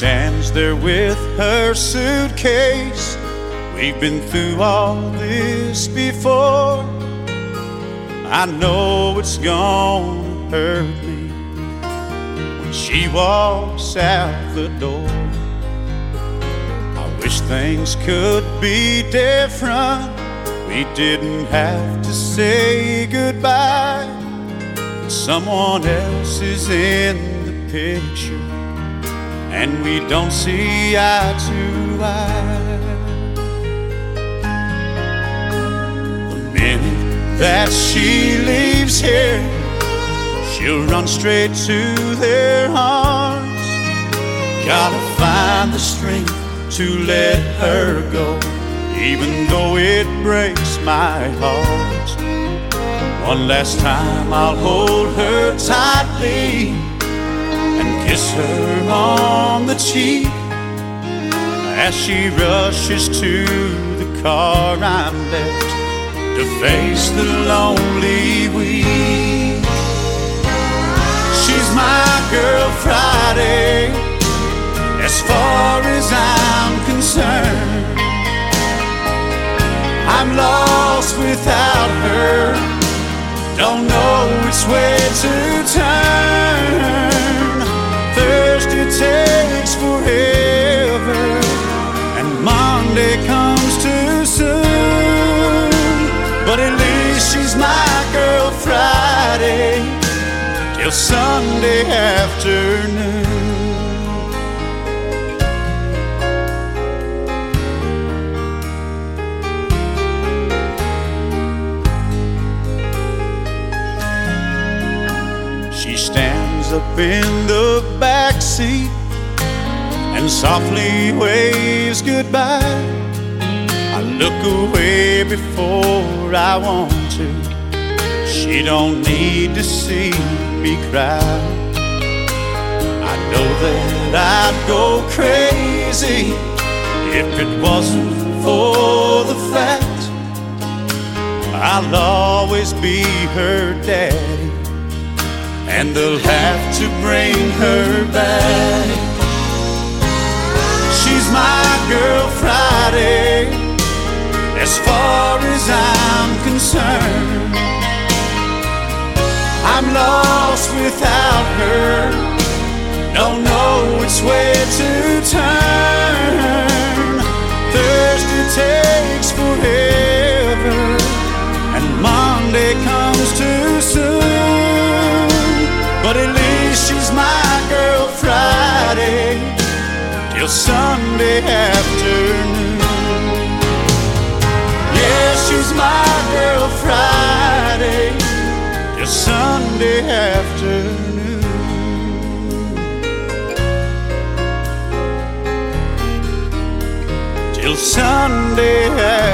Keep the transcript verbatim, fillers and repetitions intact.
stands there with her suitcase. We've been through all this before. I know it's gonna hurt me when she walks out the door. I wish things could be different. We didn't have to say goodbye. Someone else is in the picture, and we don't see eye to eye. The minute that she leaves here, she'll run straight to their arms. Gotta find the strength to let her go, even though it breaks my heart. One last time I'll hold her tightly and kiss her on the cheek as she rushes to the car I'm left to face the lonely week. She's my girl Friday, as far as I'm concerned. I'm lost without her, don't know which way to turn. Thursday takes forever, and Monday comes too soon. But at least she's my girl Friday till Sunday afternoon. She stands up in the back seat and softly waves goodbye. I look away before I want to. She don't need to see me cry. I know that I'd go crazy if it wasn't for the fact I'll always be her daddy, and they'll have to bring her back. She's my girl Friday, as far as I'm concerned. I'm lost without her, don't know which way to turn. Thursday takes forever, and Monday comes too soon. But at least she's my girl Friday till Sunday afternoon. Yeah, she's my girl Friday till Sunday afternoon. Till Sunday afternoon.